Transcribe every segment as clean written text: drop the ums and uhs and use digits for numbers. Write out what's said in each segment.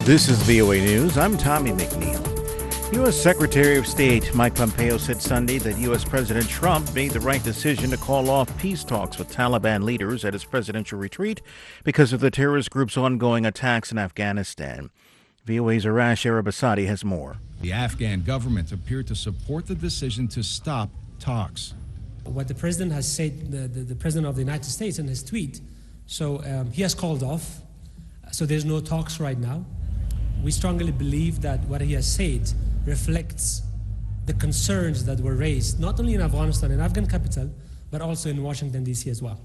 This is VOA News. I'm Tommy McNeil. U.S. Secretary of State Mike Pompeo said Sunday that U.S. President Trump made the right decision to call off peace talks with Taliban leaders at his presidential retreat because of the terrorist group's ongoing attacks in Afghanistan. VOA's Arash Arabasadi has more. The Afghan government appeared to support the decision to stop talks. What the president has said, the president of the United States in his tweet, he has called off, so there's no talks right now. We strongly believe that what he has said reflects the concerns that were raised, not only in Afghanistan, in Afghan capital, but also in Washington, D.C. as well.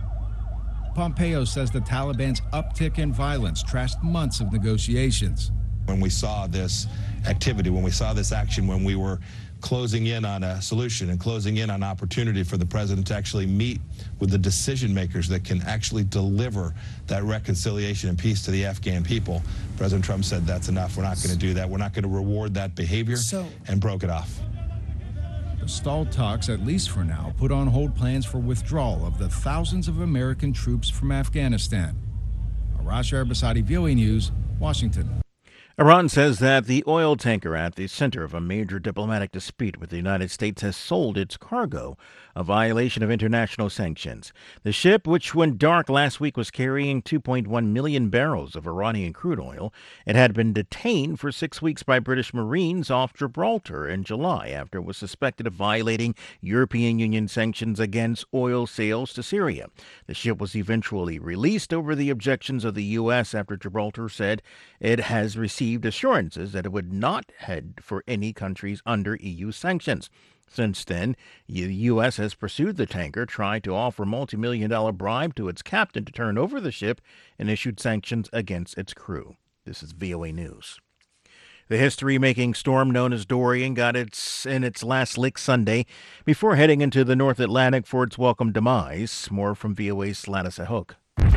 Pompeo says the Taliban's uptick in violence trashed months of negotiations. When we saw this activity, when we saw this action, when we were closing in on a solution and closing in on opportunity for the president to actually meet with the decision makers that can actually deliver that reconciliation and peace to the Afghan people, President Trump said that's enough. We're not going to do that. We're not going to reward that behavior, and broke it off. The stalled talks, at least for now, put on hold plans for withdrawal of the thousands of American troops from Afghanistan. Arash Arabasadi, VOA News, Washington. Iran says that the oil tanker at the center of a major diplomatic dispute with the United States has sold its cargo, a violation of international sanctions. The ship, which went dark last week, was carrying 2.1 million barrels of Iranian crude oil. It had been detained for 6 weeks by British Marines off Gibraltar in July after it was suspected of violating European Union sanctions against oil sales to Syria. The ship was eventually released over the objections of the U.S. after Gibraltar said it has received assurances that it would not head for any countries under EU sanctions. Since then, the U.S. has pursued the tanker, tried to offer multi-million-dollar bribe to its captain to turn over the ship, and issued sanctions against its crew. This is VOA News. The history-making storm known as Dorian got in its last lick Sunday before heading into the North Atlantic for its welcome demise. More from VOA's Ladis Hook.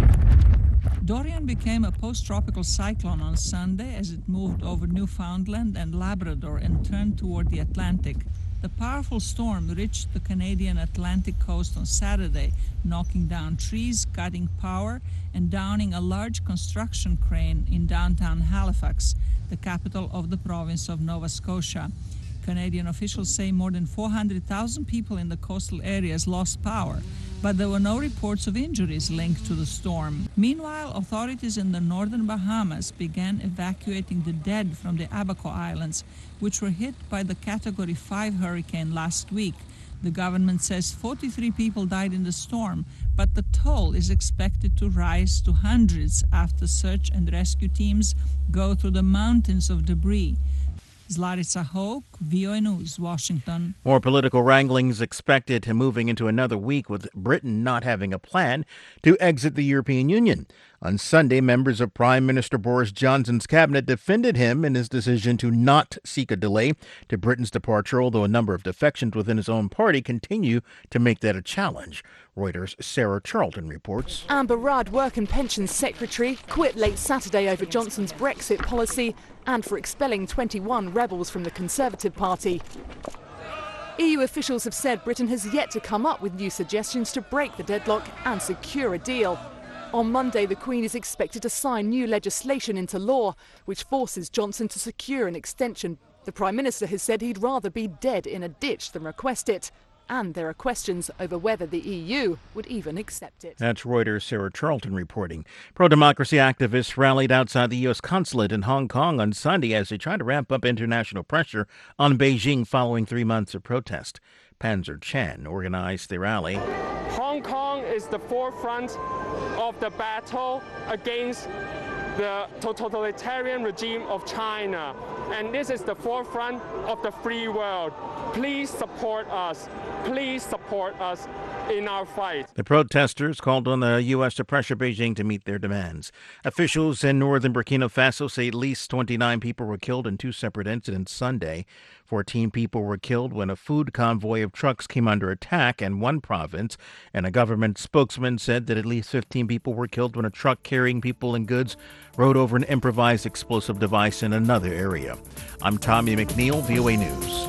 Dorian became a post-tropical cyclone on Sunday as it moved over Newfoundland and Labrador and turned toward the Atlantic. The powerful storm reached the Canadian Atlantic coast on Saturday, knocking down trees, cutting power, and downing a large construction crane in downtown Halifax, the capital of the province of Nova Scotia. Canadian officials say more than 400,000 people in the coastal areas lost power, but there were no reports of injuries linked to the storm. Meanwhile, authorities in the northern Bahamas began evacuating the dead from the Abaco Islands, which were hit by the Category 5 hurricane last week. The government says 43 people died in the storm, but the toll is expected to rise to hundreds after search and rescue teams go through the mountains of debris. Zlaritsa Hoke, VOA News, Washington. More political wranglings expected moving into another week, with Britain not having a plan to exit the European Union. On Sunday, members of Prime Minister Boris Johnson's cabinet defended him in his decision to not seek a delay to Britain's departure, although a number of defections within his own party continue to make that a challenge. Reuters' Sarah Charlton reports. Amber Rudd, Work and Pensions Secretary, quit late Saturday over Johnson's Brexit policy and for expelling 21 rebels from the Conservative Party. EU officials have said Britain has yet to come up with new suggestions to break the deadlock and secure a deal. On Monday, the Queen is expected to sign new legislation into law, which forces Johnson to secure an extension. The Prime Minister has said he'd rather be dead in a ditch than request it. And there are questions over whether the EU would even accept it. That's Reuters' Sarah Charlton reporting. Pro-democracy activists rallied outside the U.S. consulate in Hong Kong on Sunday as they try to ramp up international pressure on Beijing following 3 months of protest. Panzer Chan organized the rally. Hong Kong is the forefront of the battle against the totalitarian regime of China, and this is the forefront of the free world. Please support us. Please support us in our fight. The protesters called on the U.S. to pressure Beijing to meet their demands. Officials in northern Burkina Faso say at least 29 people were killed in 2 separate incidents Sunday. 14 people were killed when a food convoy of trucks came under attack in one province, and a government spokesman said that at least 15 people were killed when a truck carrying people and goods rode over an improvised explosive device in another area. I'm Tommy McNeil, VOA News.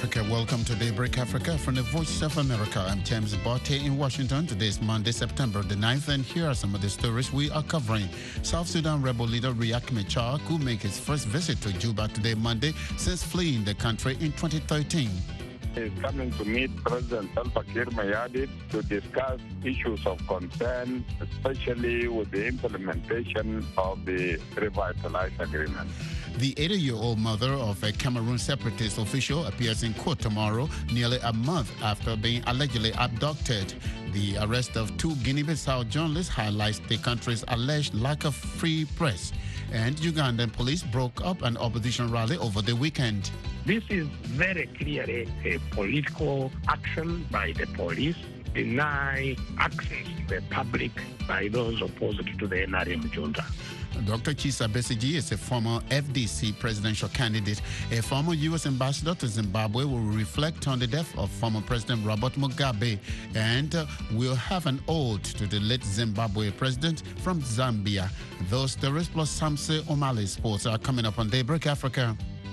Okay, welcome to Daybreak Africa from the Voice of America. I'm James Botte in Washington. Today is Monday, September the 9th, and here are some of the stories we are covering. South Sudan rebel leader Riek Machar could make his first visit to Juba today, Monday, since fleeing the country in 2013. Is coming to meet President Salva Kiir Mayardit to discuss issues of concern, especially with the implementation of the revitalized agreement. The 80-year-old mother of a Cameroon separatist official appears in court tomorrow, nearly a month after being allegedly abducted. The arrest of two Guinea-Bissau journalists highlights the country's alleged lack of free press. And Ugandan police broke up an opposition rally over the weekend. This is very clearly a political action by the police, deny access to the public by those opposed to the NRM junta. Dr. Kizza Besigye is a former FDC presidential candidate. A former U.S. ambassador to Zimbabwe will reflect on the death of former President Robert Mugabe and will have an ode to the late Zimbabwe president from Zambia. Those stories plus Samse Omale sports are coming up on Daybreak Africa.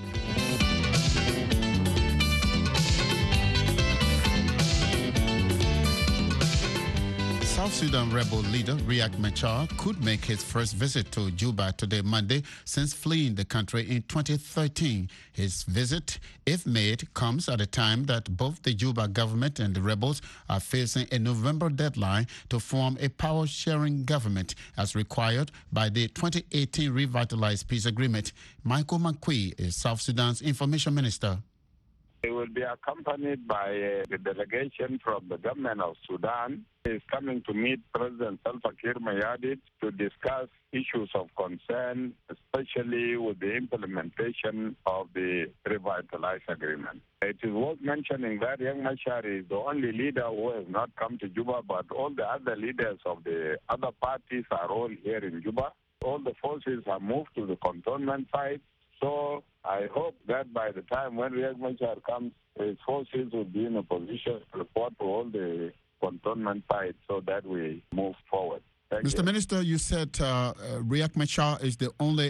South Sudan rebel leader Riek Machar could make his first visit to Juba today, Monday, since fleeing the country in 2013. His visit, if made, comes at a time that both the Juba government and the rebels are facing a November deadline to form a power-sharing government as required by the 2018 Revitalized Peace Agreement. Michael Makui is South Sudan's information minister. He will be accompanied by a delegation from the government of Sudan. He is coming to meet President Salva Kiir Mayardit to discuss issues of concern, especially with the implementation of the revitalized agreement. It is worth mentioning that Riek Machar is the only leader who has not come to Juba, but all the other leaders of the other parties are all here in Juba. All the forces have moved to the cantonment site. So I hope that by the time when Riek Machar comes, his forces will be in a position to report to all the cantonment sites so that we move forward. Mr. Minister, you said Riek Machar is the only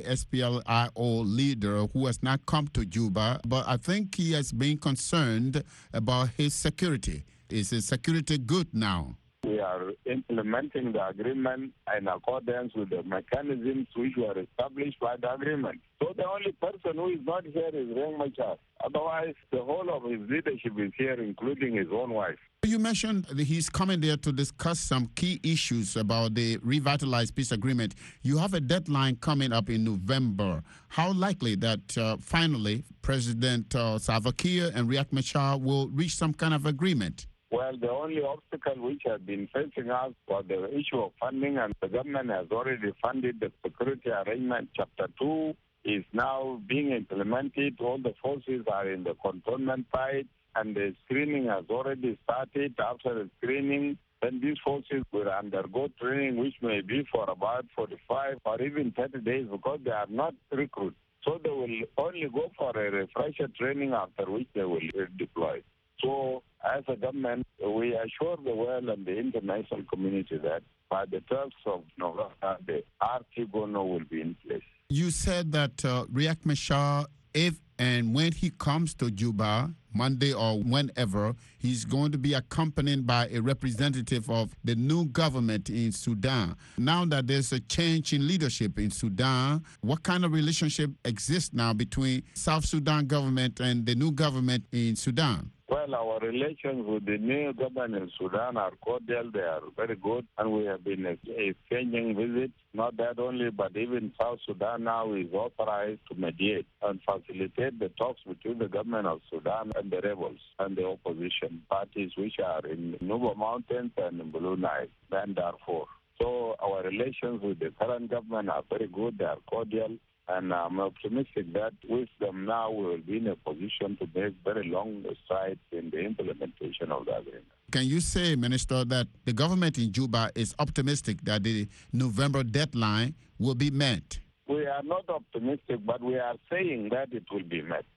SPLIO leader who has not come to Juba, but I think he has been concerned about his security. Is his security good now? We are implementing the agreement in accordance with the mechanisms which were established by the agreement. So the only person who is not here is Riek Machar. Otherwise, the whole of his leadership is here, including his own wife. You mentioned that he's coming there to discuss some key issues about the revitalized peace agreement. You have a deadline coming up in November. How likely that finally President Salva Kiir and Riek Machar will reach some kind of agreement? Well, the only obstacle which has been facing us was the issue of funding, and the government has already funded the security arrangement. Chapter 2 is now being implemented. All the forces are in the cantonment site, and the screening has already started. After the screening, then these forces will undergo training, which may be for about 45 or even 30 days, because they are not recruits. So they will only go for a refresher training, after which they will deploy. So, as a government, we assure the world and the international community that by the 12th of November, the Artigono will be in place. You said that Riek Machar, if and when he comes to Juba, Monday or whenever, he's going to be accompanied by a representative of the new government in Sudan. Now that there's a change in leadership in Sudan, what kind of relationship exists now between South Sudan government and the new government in Sudan? Well, our relations with the new government in Sudan are cordial. They are very good, and we have been exchanging visits. Not that only, but even South Sudan now is authorized to mediate and facilitate the talks between the government of Sudan and the rebels and the opposition parties, which are in Nuba Mountains and in Blue Nile and Darfur. So our relations with the current government are very good. They are cordial. And I'm optimistic that with them now we will be in a position to make very long strides in the implementation of the agreement. Can you say, Minister, that the government in Juba is optimistic that the November deadline will be met? We are not optimistic, but we are saying that it will be met.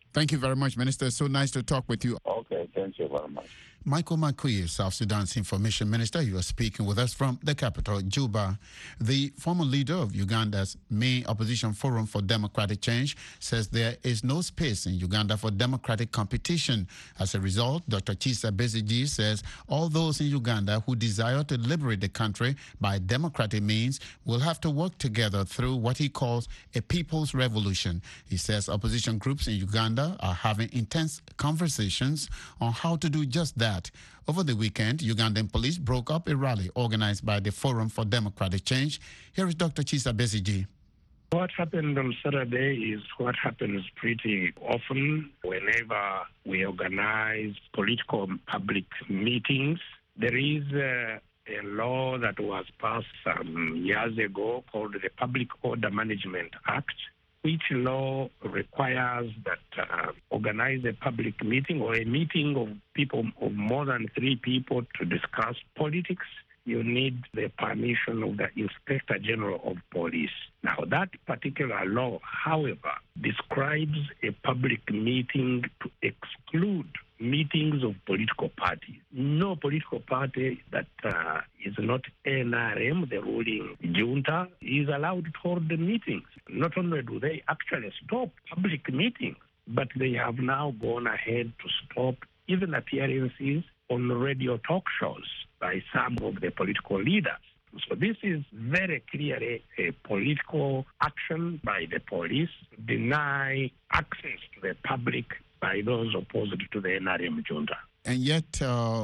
Thank you very much, Minister. So nice to talk with you. Okay, thank you very much. Michael Makui, South Sudan's Information Minister, you are speaking with us from the capital, Juba. The former leader of Uganda's main opposition forum for democratic change says there is no space in Uganda for democratic competition. As a result, Dr. Kizza Besigye says all those in Uganda who desire to liberate the country by democratic means will have to work together through what he calls a people's revolution. He says opposition groups in Uganda are having intense conversations on how to do just that. Over the weekend, Ugandan police broke up a rally organized by the Forum for Democratic Change. Here is Dr. Kizza Besigye. What happened on Saturday is what happens pretty often whenever we organize political public meetings. There is a law that was passed some years ago called the Public Order Management Act, which law requires that organize a public meeting or a meeting of people of more than 3 people to discuss politics. You need the permission of the Inspector General of Police. Now, that particular law, however, describes a public meeting to exclude meetings of political parties. No political party that is not NRM, the ruling junta, is allowed to hold the meetings. Not only do they actually stop public meetings, but they have now gone ahead to stop even appearances on radio talk shows by some of the political leaders. So this is very clearly a political action by the police to deny access to the public by those opposed to the NRM junta. And yet,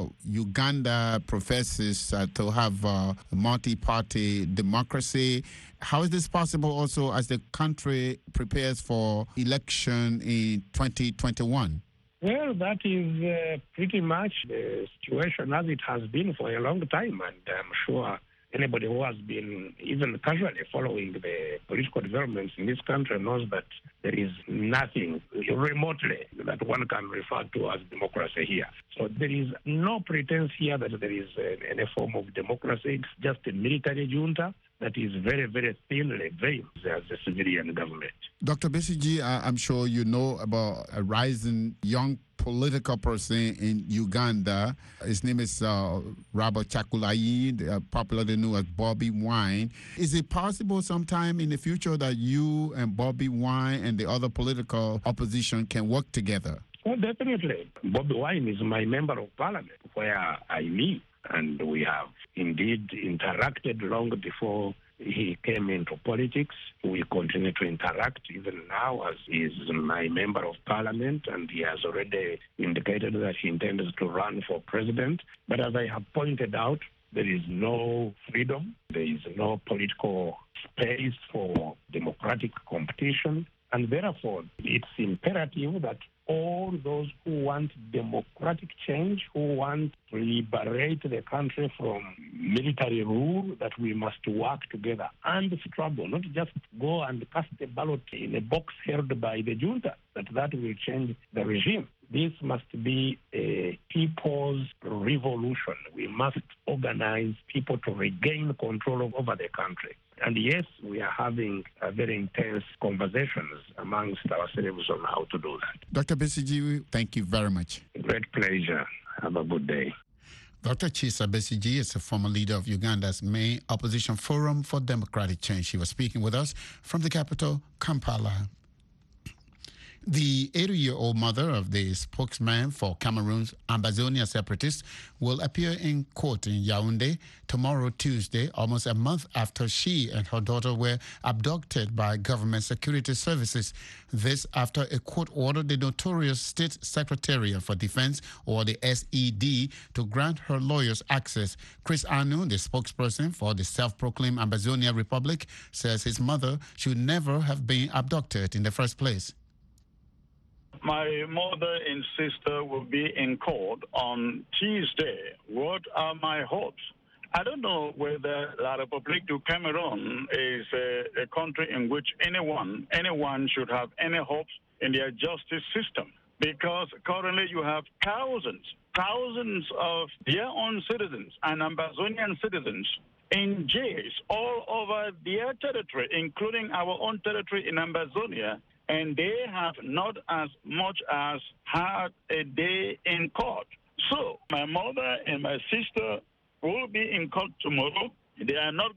Uganda professes to have a multi-party democracy. How is this possible also as the country prepares for election in 2021? Well, that is pretty much the situation as it has been for a long time, and I'm sure anybody who has been even casually following the political developments in this country knows that there is nothing remotely that one can refer to as democracy here. So there is no pretense here that there is any form of democracy. It's just a military junta that is very, very thinly veiled as a civilian government. Dr. Besigye, I'm sure you know about a rising young political person in Uganda. His name is Robert Kyagulanyi, popularly known as Bobi Wine. Is it possible sometime in the future that you and Bobi Wine and the other political opposition can work together? Well, definitely. Bobi Wine is my member of parliament where I live, and we have indeed interacted long before he came into politics. We continue to interact even now as he is my member of parliament, and he has already indicated that he intends to run for president. But as I have pointed out, there is no freedom, there is no political space for democratic competition, and therefore it's imperative that all those who want democratic change, who want to liberate the country from military rule, that we must work together and struggle, not just go and cast a ballot in a box held by the junta, that will change the regime. This must be a people's revolution. We must organize people to regain control over the country. And yes, we are having very intense conversations amongst ourselves on how to do that. Dr. Besigye, thank you very much. Great pleasure. Have a good day. Dr. Kizza Besigye is a former leader of Uganda's main opposition forum for democratic change. He was speaking with us from the capital, Kampala. The 80-year-old mother of the spokesman for Cameroon's Ambazonia separatists will appear in court in Yaoundé tomorrow, Tuesday, almost a month after she and her daughter were abducted by government security services. This after a court ordered the notorious State Secretariat for Defense, or the SED, to grant her lawyers access. Chris Anu, the spokesperson for the self-proclaimed Ambazonia Republic, says his mother should never have been abducted in the first place. My mother and sister will be in court on Tuesday. What are my hopes? I don't know whether La République du Cameroon is a country in which anyone should have any hopes in their justice system, because currently you have thousands of their own citizens and Ambazonian citizens in jails all over their territory, including our own territory in Ambazonia. and they have not as much as had a day in court. So my mother and my sister will be in court tomorrow. They are not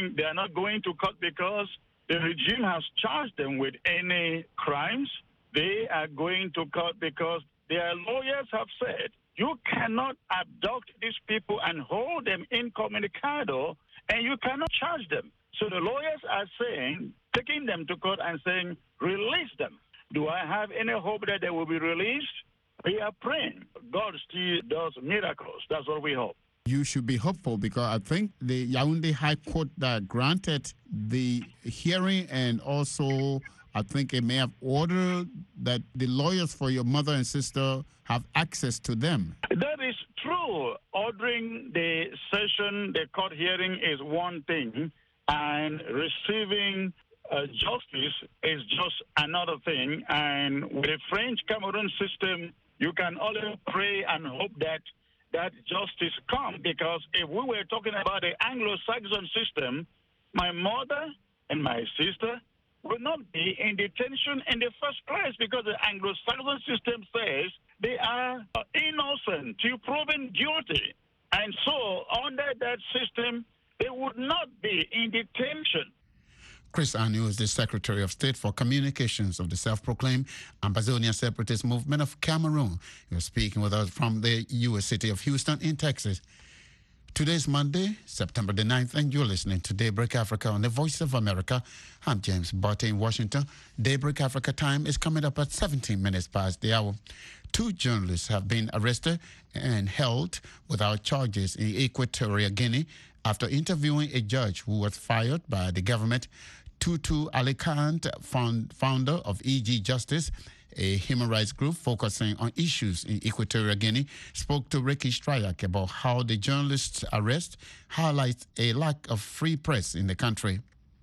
going to court because the regime has charged them with any crimes. They are going to court because their lawyers have said you cannot abduct these people and hold them incommunicado, and you cannot charge them. So the lawyers are saying, taking them to court and saying, release them. Do I have any hope that they will be released? We are praying. God still does miracles. That's what we hope. You should be hopeful because I think the Yaoundé High Court that granted the hearing, and also I think it may have ordered that the lawyers for your mother and sister have access to them. That is true. Ordering the session, the court hearing is one thing, and receiving justice is just another thing. And with the French Cameroon system, you can only pray and hope that justice come, because if we were talking about the Anglo-Saxon system, my mother and my sister will not be in detention in the first place, because the Anglo-Saxon system says they are innocent till proven guilty. And so under that system, they would not be in detention. Chris Anu is the Secretary of State for Communications of the self-proclaimed Ambazonia Separatist Movement of Cameroon. You're speaking with us from the U.S. city of Houston in Texas. Today's Monday, September the 9th, and you're listening to Daybreak Africa on the Voice of America. I'm James Barty in Washington. Daybreak Africa time is coming up at 17 minutes past the hour. 2 journalists have been arrested and held without charges in Equatorial Guinea after interviewing a judge who was fired by the government. Tutu Alicante, founder of EG Justice, a human rights group focusing on issues in Equatorial Guinea, spoke to Ricky Strayak about how the journalist's arrest highlights a lack of free press in the country.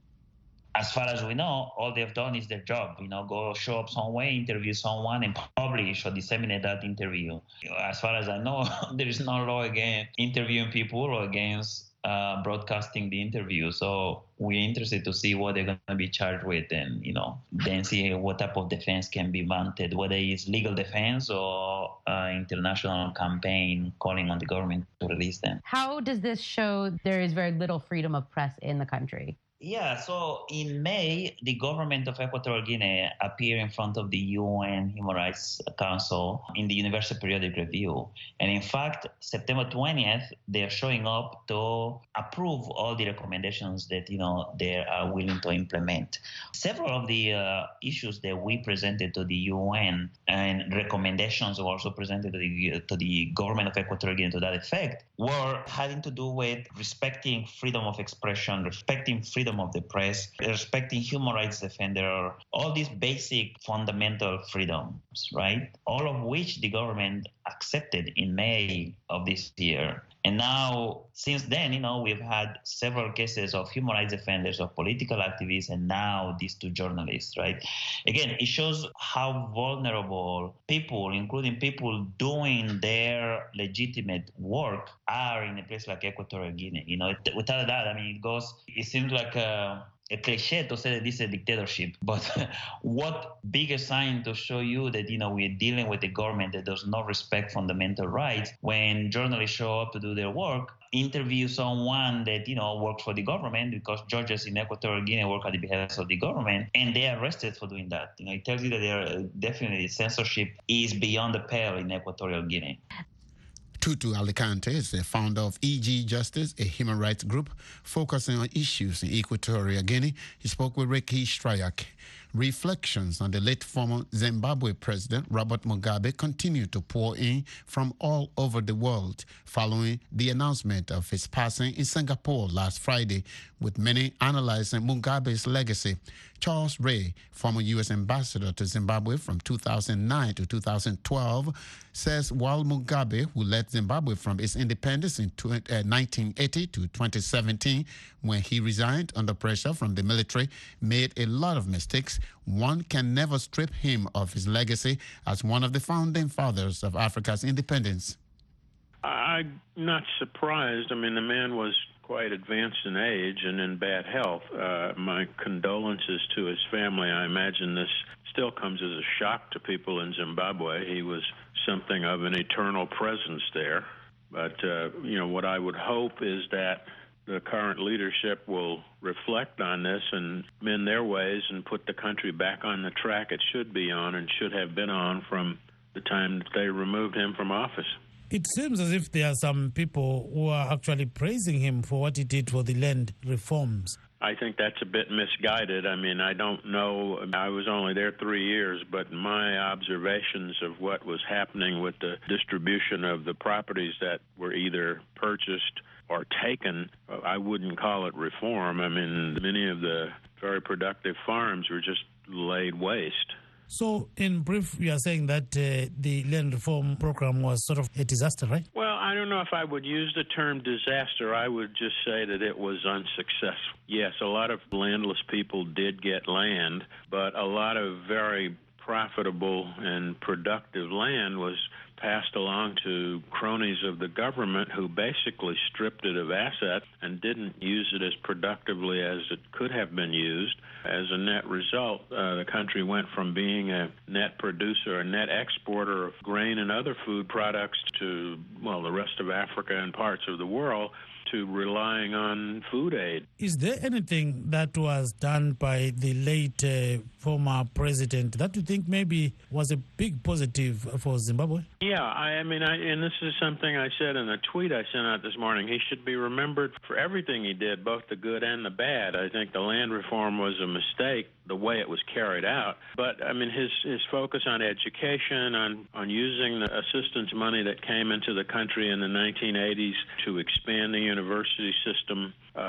As far as we know, all they've done is their job, go show up somewhere, interview someone, and publish or disseminate that interview. As far as I know, there is no law against interviewing people or against broadcasting the interview. So we're interested to see what they're going to be charged with, and then see what type of defense can be mounted, whether it's legal defense or international campaign calling on the government to release them. How does this show there is very little freedom of press in the country? Yeah, so in May, the government of Equatorial Guinea appeared in front of the UN Human Rights Council in the Universal Periodic Review. And in fact, September 20th, they're showing up to approve all the recommendations that, they are willing to implement. Several of the issues that we presented to the UN and recommendations were also presented to the government of Equatorial Guinea to that effect were having to do with respecting freedom of expression, respecting freedom of the press, respecting human rights defender, all these basic fundamental freedoms, right? All of which the government accepted in May of this year. And now, since then, we've had several cases of human rights defenders, of political activists, and now these 2 journalists, right? Again, it shows how vulnerable people, including people doing their legitimate work, are in a place like Equatorial Guinea. Without that, it seems like a cliche to say that this is a dictatorship, but what bigger sign to show you that, we're dealing with a government that does not respect fundamental rights when journalists show up to do their work, interview someone that, works for the government, because judges in Equatorial Guinea work at the behest of the government, and they are arrested for doing that. It tells you that definitely censorship is beyond the pale in Equatorial Guinea. Tutu Alicante is the founder of EG Justice, a human rights group focusing on issues in Equatorial Guinea. He spoke with Ricky Strayak. Reflections on the late former Zimbabwe president Robert Mugabe continue to pour in from all over the world following the announcement of his passing in Singapore last Friday, with many analyzing Mugabe's legacy. Charles Ray, former U.S. ambassador to Zimbabwe from 2009 to 2012, says while Mugabe, who led Zimbabwe from its independence in 1980 to 2017, when he resigned under pressure from the military, made a lot of mistakes, one can never strip him of his legacy as one of the founding fathers of Africa's independence. I'm not surprised. The man was quite advanced in age and in bad health. My condolences to his family. I imagine this still comes as a shock to people in Zimbabwe. He was something of an eternal presence there. But, what I would hope is that the current leadership will reflect on this and mend their ways and put the country back on the track it should be on and should have been on from the time that they removed him from office. It seems as if there are some people who are actually praising him for what he did for the land reforms. I think that's a bit misguided. I mean, I don't know. I was only there 3 years, but my observations of what was happening with the distribution of the properties that were either purchased or taken, I wouldn't call it reform. I mean, many of the very productive farms were just laid waste. So, in brief, you are saying that the land reform program was sort of a disaster, right? Well, I don't know if I would use the term disaster. I would just say that it was unsuccessful. Yes, a lot of landless people did get land, but a lot of very profitable and productive land was passed along to cronies of the government who basically stripped it of assets and didn't use it as productively as it could have been used. As a net result, the country went from being a net producer, a net exporter of grain and other food products to, the rest of Africa and parts of the world, to relying on food aid. Is there anything that was done by the late former president that you think maybe was a big positive for Zimbabwe? Yeah, and this is something I said in a tweet I sent out this morning. He should be remembered for everything he did, both the good and the bad. I think the land reform was a mistake, the way it was carried out. But, his focus on education, on using the assistance money that came into the country in the 1980s to expand the university system,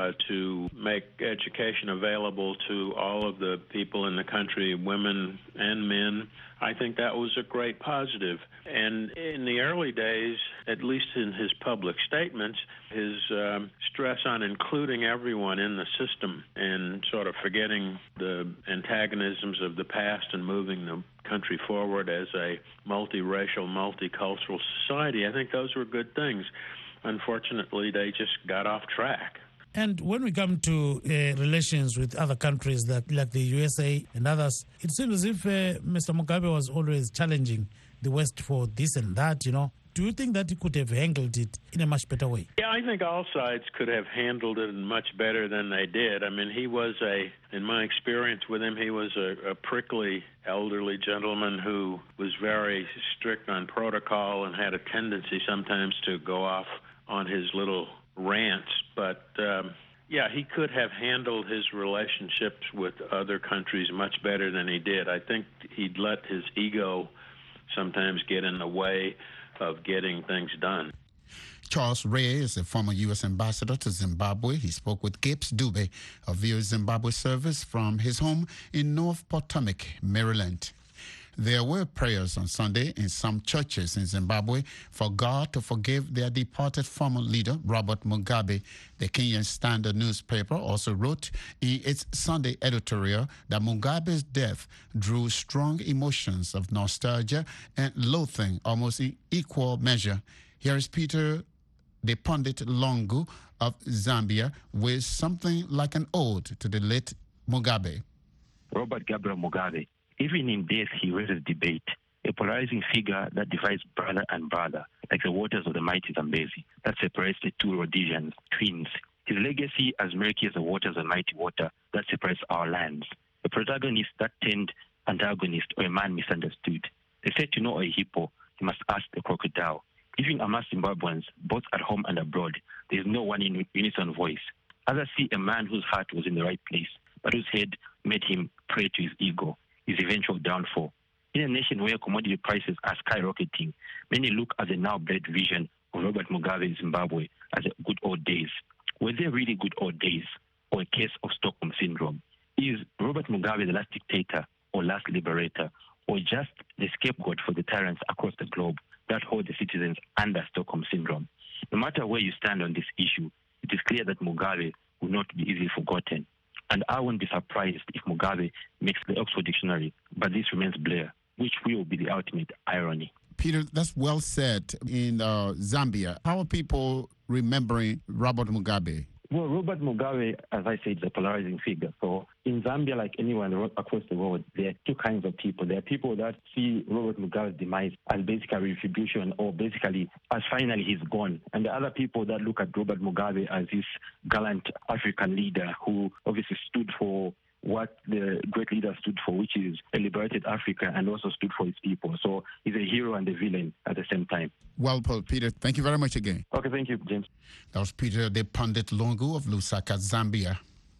to make education available to all of the people in the country, women and men, I think that was a great positive. And in the early days, at least in his public statements, his stress on including everyone in the system and sort of forgetting the antagonisms of the past and moving the country forward as a multiracial, multicultural society, I think those were good things. Unfortunately, they just got off track. And when we come to relations with other countries like the USA and others, it seems as if Mr. Mugabe was always challenging the West for this and that, Do you think that he could have handled it in a much better way? Yeah, I think all sides could have handled it much better than they did. He was in my experience with him, he was a prickly elderly gentleman who was very strict on protocol and had a tendency sometimes to go off on his little rants, but he could have handled his relationships with other countries much better than he did. I think he'd let his ego sometimes get in the way of getting things done. Charles Ray is a former U.S. ambassador to Zimbabwe. He spoke with Gibbs Dube of VOA Zimbabwe service from his home in North Potomac, Maryland. There were prayers on Sunday in some churches in Zimbabwe for God to forgive their departed former leader, Robert Mugabe. The Kenyan Standard newspaper also wrote in its Sunday editorial that Mugabe's death drew strong emotions of nostalgia and loathing almost in equal measure. Here is Peter the Pundit Longu of Zambia with something like an ode to the late Mugabe. Robert Gabriel Mugabe. Even in death, he raises debate, a polarizing figure that divides brother and brother, like the waters of the mighty Zambezi, that separates the two Rhodesians, twins. His legacy as murky as the waters of the mighty water that separates our lands. A protagonist that turned antagonist or a man misunderstood. They said to know a hippo, you must ask the crocodile. Even amongst Zimbabweans, both at home and abroad, there is no one in unison voice. Others see a man whose heart was in the right place, but whose head made him prey to his ego, his eventual downfall. In a nation where commodity prices are skyrocketing, many look at the now-bled vision of Robert Mugabe Zimbabwe as good old days. Were they really good old days, or a case of Stockholm Syndrome? Is Robert Mugabe the last dictator or last liberator, or just the scapegoat for the tyrants across the globe that hold the citizens under Stockholm Syndrome? No matter where you stand on this issue, it is clear that Mugabe will not be easily forgotten. And I won't be surprised if Mugabe makes the Oxford Dictionary, but this remains Blair, which will be the ultimate irony. Peter, that's well said. In Zambia, how are people remembering Robert Mugabe? Well, Robert Mugabe, as I said, is a polarizing figure. So in Zambia, like anywhere across the world, there are two kinds of people. There are people that see Robert Mugabe's demise as basically retribution, or basically as finally he's gone. And the other people that look at Robert Mugabe as this gallant African leader who obviously stood for what the great leader stood for, which is a liberated Africa, and also stood for his people. So he's a hero and a villain at the same time. Well, Paul, Peter, thank you very much again. Okay, thank you, James. That was Peter De Pundit Lungu of Lusaka, Zambia.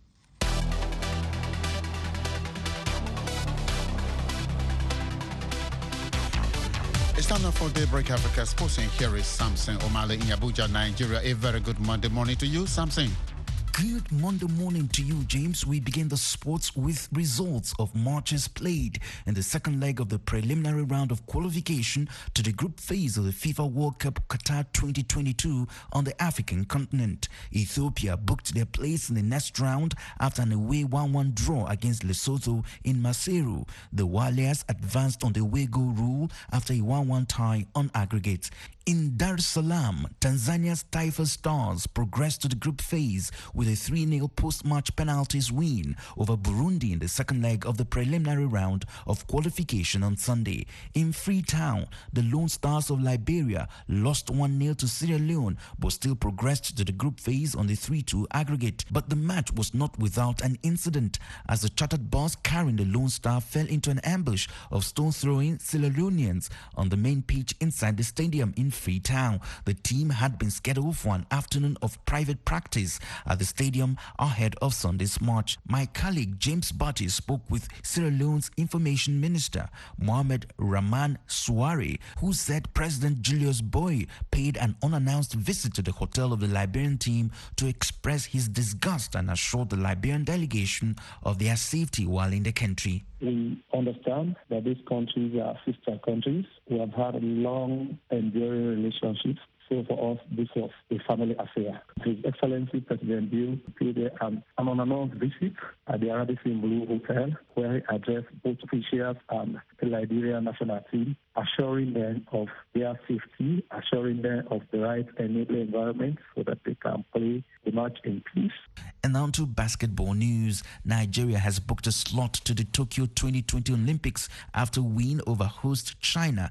It's time now for Daybreak Africa Sports, and here is Samson Omale in Abuja, Nigeria. A very good Monday morning to you, Samson. Good Monday morning to you, James. We begin the sports with results of matches played in the second leg of the preliminary round of qualification to the group phase of the FIFA World Cup Qatar 2022 on the African continent. Ethiopia booked their place in the next round after an away 1-1 draw against Lesotho in Maseru. The Warriors advanced on the away goal rule after a 1-1 tie on aggregate. In Dar es Salaam, Tanzania's Taifa Stars progressed to the group phase with a 3-0 post-match penalties win over Burundi in the second leg of the preliminary round of qualification on Sunday. In Freetown, the Lone Stars of Liberia lost 1-0 to Sierra Leone but still progressed to the group phase on the 3-2 aggregate. But the match was not without an incident, as the chartered bus carrying the Lone Star fell into an ambush of stone-throwing Sierra Leoneans on the main pitch inside the stadium in Freetown. The team had been scheduled for an afternoon of private practice at the stadium ahead of Sunday's match. My colleague James Barty spoke with Sierra Leone's Information Minister Mohamed Rahman Suare, who said President Julius Boy paid an unannounced visit to the hotel of the Liberian team to express his disgust and assured the Liberian delegation of their safety while in the country. We understand that these countries are sister countries. We have had long, enduring relationships. So for us, this was a family affair. His Excellency President Bill paid an unannounced visit at the Radisson Blu Hotel, where he addressed both officials and the Liberian national team, assuring them of their safety, assuring them of the right enabling environment so that they can play the match in peace. And on to basketball news. Nigeria has booked a slot to the Tokyo 2020 Olympics after win over host China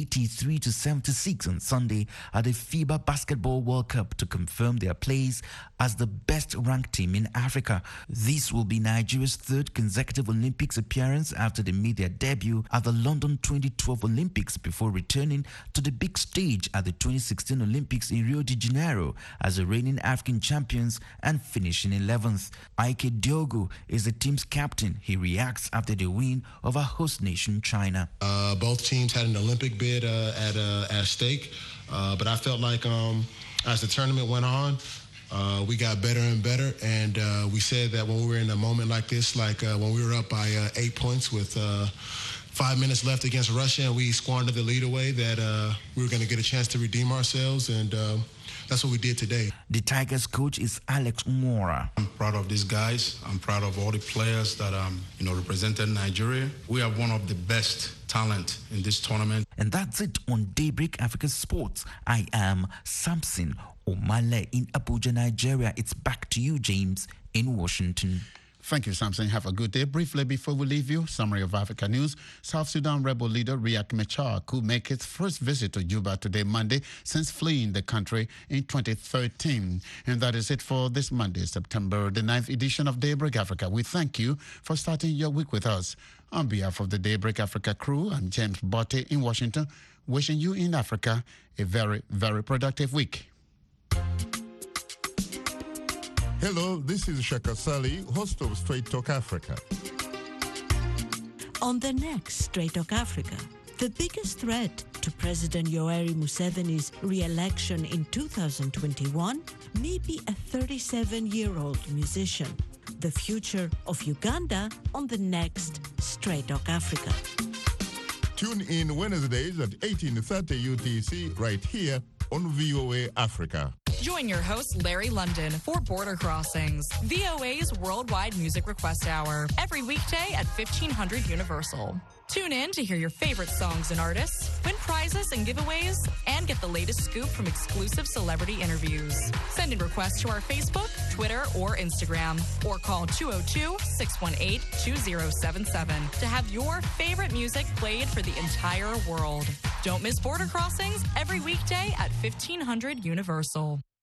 83-76 on Sunday at the FIBA Basketball World Cup to confirm their place as the best-ranked team in Africa. This will be Nigeria's third consecutive Olympics appearance after they made their debut at the London 2012 Olympics before returning to the big stage at the 2016 Olympics in Rio de Janeiro as the reigning African champions and finishing 11th. Ike Diogo is the team's captain. He reacts after the win over host nation China. Both teams had an Olympic bid at stake, but I felt like as the tournament went on, we got better and better, and we said that when we were in a moment like this, like when we were up by 8 points with 5 minutes left against Russia and we squandered the lead away, that we were going to get a chance to redeem ourselves, and that's what we did today. The Tigers coach is Alex Mora. I'm proud of these guys. I'm proud of all the players that represented Nigeria. We have one of the best talent in this tournament. And that's it on Daybreak Africa Sports. I am Samson Omale in Abuja, Nigeria. It's back to you, James, in Washington. Thank you, Samson. Have a good day. Briefly before we leave you, summary of Africa news. South Sudan rebel leader Riek Machar could make his first visit to Juba today, Monday, since fleeing the country in 2013. And that is it for this Monday, September the 9th edition of Daybreak Africa. We thank you for starting your week with us. On behalf of the Daybreak Africa crew, I'm James Botte in Washington, wishing you in Africa a very, very productive week. Hello, this is Shaka Sali, host of Straight Talk Africa. On the next Straight Talk Africa, the biggest threat to President Yoweri Museveni's re-election in 2021 may be a 37-year-old musician. The future of Uganda on the next Straight Talk Africa. Tune in Wednesdays at 18:30 UTC right here on VOA Africa. Join your host, Larry London, for Border Crossings, VOA's worldwide music request hour, every weekday at 1500 Universal. Tune in to hear your favorite songs and artists, win prizes and giveaways, and get the latest scoop from exclusive celebrity interviews. Send in requests to our Facebook, Twitter, or Instagram, or call 202-618-2077 to have your favorite music played for the entire world. Don't miss Border Crossings every weekday at 1500 Universal.